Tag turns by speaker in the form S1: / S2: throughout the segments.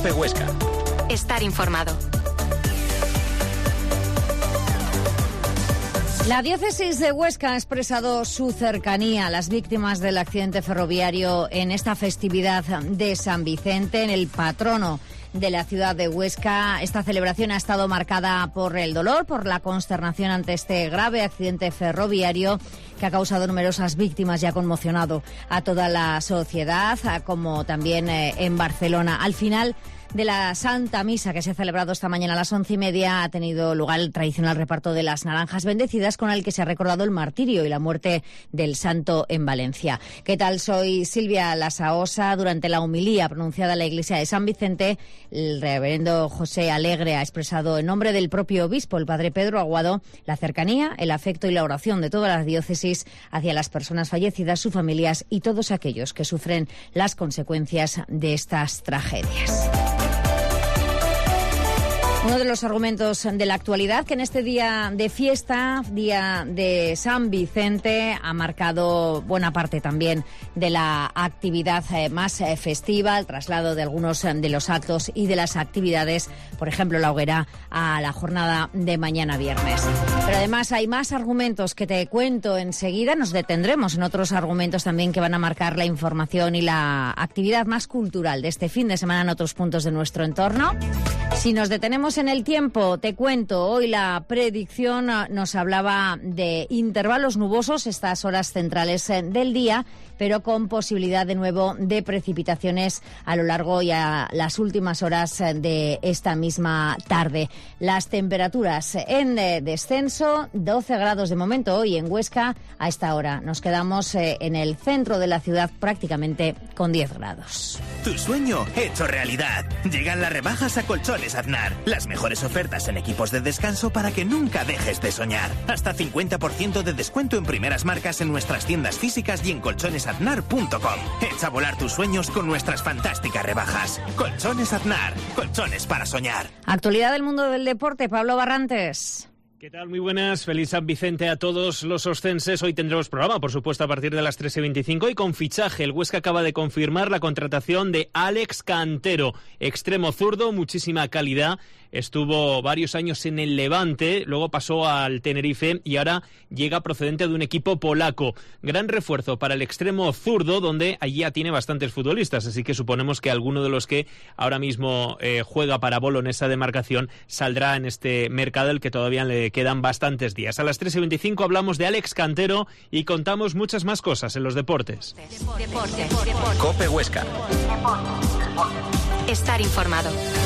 S1: COPE Huesca.
S2: Estar informado.
S3: La diócesis de Huesca ha expresado su cercanía a las víctimas del accidente ferroviario en esta festividad de San Vicente, en el patrono de la ciudad de Huesca. Esta celebración ha estado marcada por el dolor, por la consternación ante este grave accidente ferroviario que ha causado numerosas víctimas y ha conmocionado a toda la sociedad, como también en Barcelona. Al final de la Santa Misa que se ha celebrado esta mañana a las 11:30 ha tenido lugar el tradicional reparto de las naranjas bendecidas, con el que se ha recordado el martirio y la muerte del santo en Valencia. ¿Qué tal? Soy Silvia Lasaosa. Durante la homilía pronunciada en la iglesia de San Vicente, el reverendo José Alegre ha expresado en nombre del propio obispo, el padre Pedro Aguado, la cercanía, el afecto y la oración de toda la diócesis hacia las personas fallecidas, sus familias y todos aquellos que sufren las consecuencias de estas tragedias. Uno de los argumentos de la actualidad que en este día de fiesta, día de San Vicente, ha marcado buena parte también de la actividad más festiva, el traslado de algunos de los actos y de las actividades, por ejemplo, la hoguera a la jornada de mañana viernes. Pero además hay más argumentos que te cuento enseguida. Nos detendremos en otros argumentos también que van a marcar la información y la actividad más cultural de este fin de semana en otros puntos de nuestro entorno. Si nos detenemos en el tiempo, te cuento, hoy la predicción nos hablaba de intervalos nubosos, estas horas centrales del día, pero con posibilidad de nuevo de precipitaciones a lo largo y a las últimas horas de esta misma tarde. Las temperaturas en descenso, 12 grados de momento hoy en Huesca a esta hora. Nos quedamos en el centro de la ciudad prácticamente con 10 grados.
S4: Tu sueño hecho realidad. Llegan las rebajas a Colchones Aznar. Las mejores ofertas en equipos de descanso para que nunca dejes de soñar. Hasta 50% de descuento en primeras marcas en nuestras tiendas físicas y en colchonesaznar.com. Echa a volar tus sueños con nuestras fantásticas rebajas. Colchones Aznar. Colchones para soñar.
S3: Actualidad del mundo del deporte, Pablo Barrantes.
S5: ¿Qué tal? Muy buenas. Feliz San Vicente a todos los oscenses. Hoy tendremos programa, por supuesto, a partir de las 13:25 y con fichaje. El Huesca acaba de confirmar la contratación de Alex Cantero, extremo zurdo, muchísima calidad. Estuvo varios años en el Levante, luego pasó al Tenerife y ahora llega procedente de un equipo polaco. Gran refuerzo para el extremo zurdo, donde allí ya tiene bastantes futbolistas, así que suponemos que alguno de los que ahora mismo juega para Bolo en esa demarcación saldrá en este mercado, el que todavía le quedan bastantes días. A las 13:25 hablamos de Alex Cantero y contamos muchas más cosas en los deportes.
S1: COPE Huesca.
S2: Estar informado.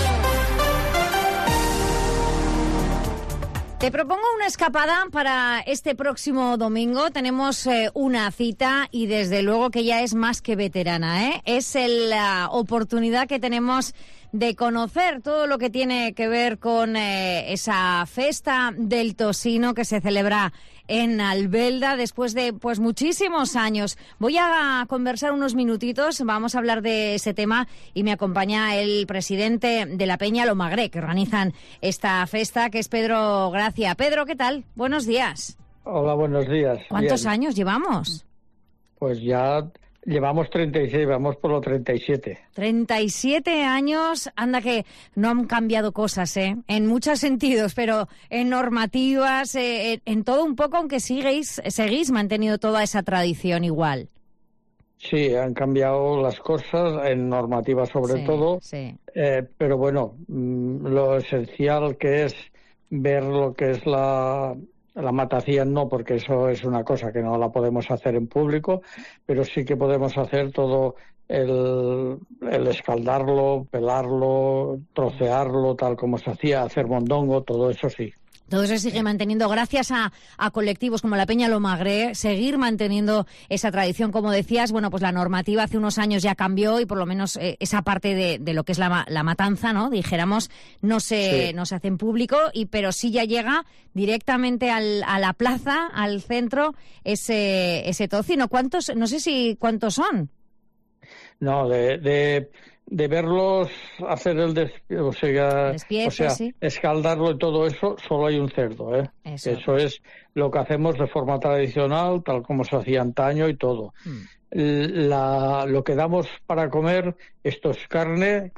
S3: Te propongo una escapada para este próximo domingo. Tenemos una cita y desde luego que ya es más que veterana, ¿eh? Es la oportunidad que tenemos de conocer todo lo que tiene que ver con esa festa del tocino que se celebra en Albelda después de muchísimos años. Voy a conversar unos minutitos, vamos a hablar de ese tema y me acompaña el presidente de la Peña Lomagré, que organizan esta festa, que es Pedro Gracia. Pedro, ¿qué tal? Buenos días.
S6: Hola, buenos días.
S3: ¿Cuántos años llevamos?
S6: Pues ya llevamos 36, vamos por los 37.
S3: 37 años, anda que no han cambiado cosas, en muchos sentidos, pero en normativas, en todo un poco, aunque seguís manteniendo toda esa tradición igual.
S6: Sí, han cambiado las cosas, en normativas sobre todo,
S3: sí.
S6: Pero bueno, lo esencial que es ver lo que es la matación, no, porque eso es una cosa que no la podemos hacer en público, pero sí que podemos hacer todo el escaldarlo, pelarlo, trocearlo, tal como se hacía, hacer mondongo, todo eso sí.
S3: Todo eso sigue manteniendo, gracias a colectivos como la Peña Lomagré, seguir manteniendo esa tradición. Como decías, bueno, pues la normativa hace unos años ya cambió y por lo menos esa parte de lo que es la matanza, ¿no? Dijéramos, no se hace en público, pero sí ya llega directamente a la plaza, al centro, ese tocino. ¿Cuántos? No sé si cuántos son.
S6: No, de verlos hacer
S3: despiece, sí.
S6: Escaldarlo y todo eso, solo hay un cerdo, ¿eh? Eso es lo que hacemos de forma tradicional, tal como se hacía antaño y todo. lo que damos para comer, esto es carne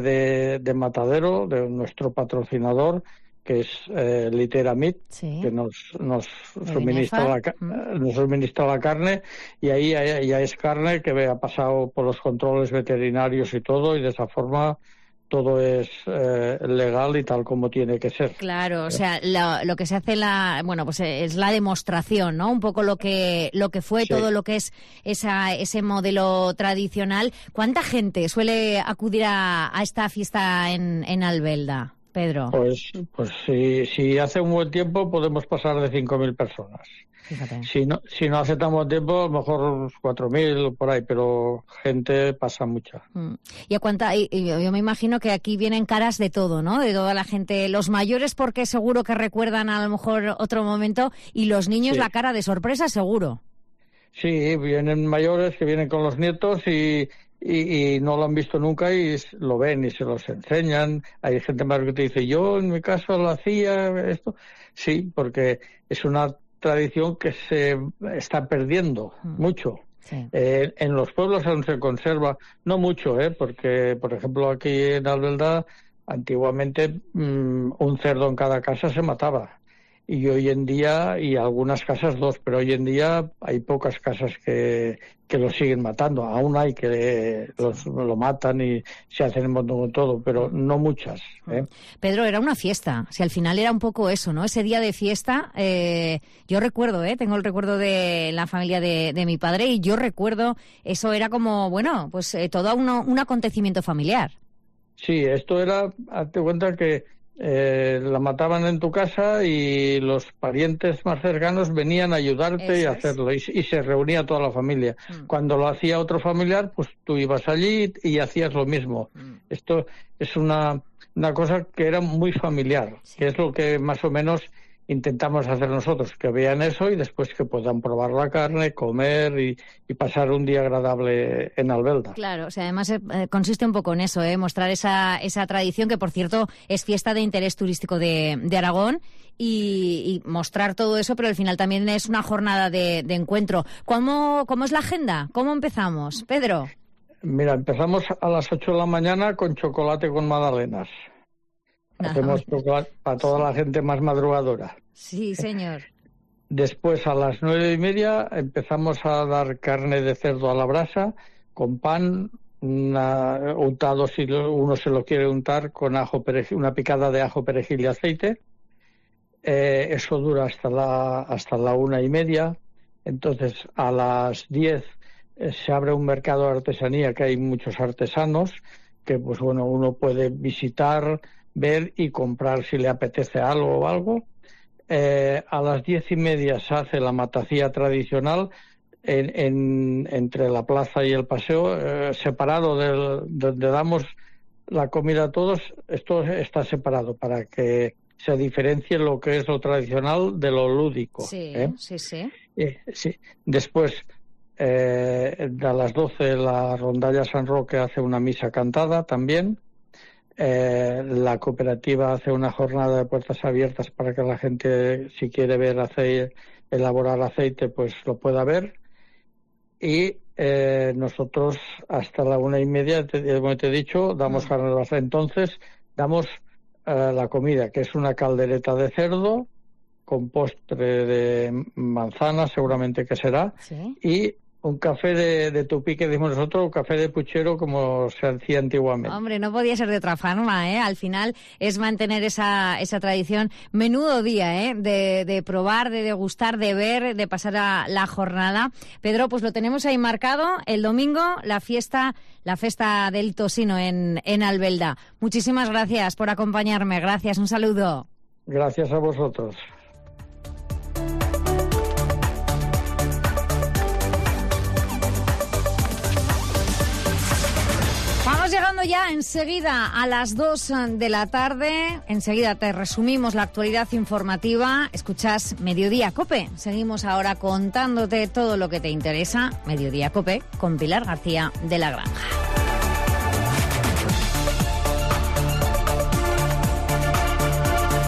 S6: de matadero, de nuestro patrocinador, que es Litera Meat, que nos suministra la carne, y ahí ya es carne que ha pasado por los controles veterinarios y todo, y de esa forma todo es legal y tal como tiene que ser.
S3: Claro, o sea, lo que se hace pues es la demostración, ¿no? Un poco lo que fue todo lo que es ese modelo tradicional. ¿Cuánta gente suele acudir a esta fiesta en Albelda, Pedro?
S6: Pues si hace un buen tiempo podemos pasar de 5.000 personas.
S3: Fíjate.
S6: Si no hace tan buen tiempo, a lo mejor 4.000 por ahí, pero gente pasa mucha.
S3: ¿Y a cuánta? Yo me imagino que aquí vienen caras de todo, ¿no? De toda la gente. Los mayores, porque seguro que recuerdan a lo mejor otro momento, y los niños la cara de sorpresa, seguro.
S6: Sí, vienen mayores que vienen con los nietos y no lo han visto nunca y lo ven y se los enseñan. Hay gente mayor que te dice, yo en mi caso lo hacía esto. Sí, porque es una tradición que se está perdiendo mucho. Sí. En los pueblos aún se conserva, no mucho, porque, por ejemplo, aquí en Albelda, antiguamente un cerdo en cada casa se mataba. Y hoy en día, y algunas casas 2, pero hoy en día hay pocas casas que lo siguen matando. Aún hay que lo matan y se hacen un montón de todo, pero no muchas.
S3: Pedro, era una fiesta. Si al final era un poco eso, ¿no? Ese día de fiesta, yo recuerdo, tengo el recuerdo de la familia de mi padre, y yo recuerdo, eso era como, bueno, pues todo un acontecimiento familiar.
S6: Sí, esto era, hazte cuenta que la mataban en tu casa y los parientes más cercanos venían a ayudarte y a hacerlo, y se reunía toda la familia. Cuando lo hacía otro familiar, pues tú ibas allí y hacías lo mismo. Esto es una cosa que era muy familiar, que es lo que más o menos intentamos hacer nosotros, que vean eso y después que puedan probar la carne, comer y pasar un día agradable en Albelda.
S3: Claro, o sea, además consiste un poco en eso, mostrar esa tradición, que por cierto es fiesta de interés turístico de Aragón, y mostrar todo eso, pero al final también es una jornada de encuentro. ¿Cómo es la agenda? ¿Cómo empezamos, Pedro?
S6: Mira, empezamos a las 8 de la mañana con chocolate con magdalenas. Hacemos chocolate para toda la gente más madrugadora.
S3: Sí, señor.
S6: Después, a las 9:30, empezamos a dar carne de cerdo a la brasa, con pan, untado, si uno se lo quiere untar, con ajo, perejil, una picada de ajo, perejil y aceite. Eso dura hasta la 1:30. Entonces, a las 10 se abre un mercado de artesanía, que hay muchos artesanos, que pues bueno, uno puede visitar, ver y comprar si le apetece algo o algo. A las 10:30 se hace la matacía tradicional entre la plaza y el paseo, separado donde damos la comida a todos. Esto está separado para que se diferencie lo que es lo tradicional de lo lúdico.
S3: Sí.
S6: Sí. Después, a las 12, la Rondalla San Roque hace una misa cantada también. La cooperativa hace una jornada de puertas abiertas para que la gente, si quiere ver elaborar aceite, pues lo pueda ver. Y nosotros hasta la 1:30, como te he dicho, damos carne de brasa. Entonces damos la comida, que es una caldereta de cerdo con postre de manzana, seguramente que será, y un café de tupí, que decimos nosotros, un café de puchero, como se hacía antiguamente.
S3: Hombre, no podía ser de otra forma, ¿eh? Al final es mantener esa tradición. Menudo día, ¿eh? De probar, de degustar, de ver, de pasar a la jornada. Pedro, pues lo tenemos ahí marcado. El domingo, la festa del tocino en Albelda. Muchísimas gracias por acompañarme. Gracias, un saludo.
S6: Gracias a vosotros.
S3: Llegando ya enseguida a las 2 de la tarde, enseguida te resumimos la actualidad informativa. Escuchas Mediodía COPE. Seguimos ahora contándote todo lo que te interesa. Mediodía COPE con Pilar García de la Granja.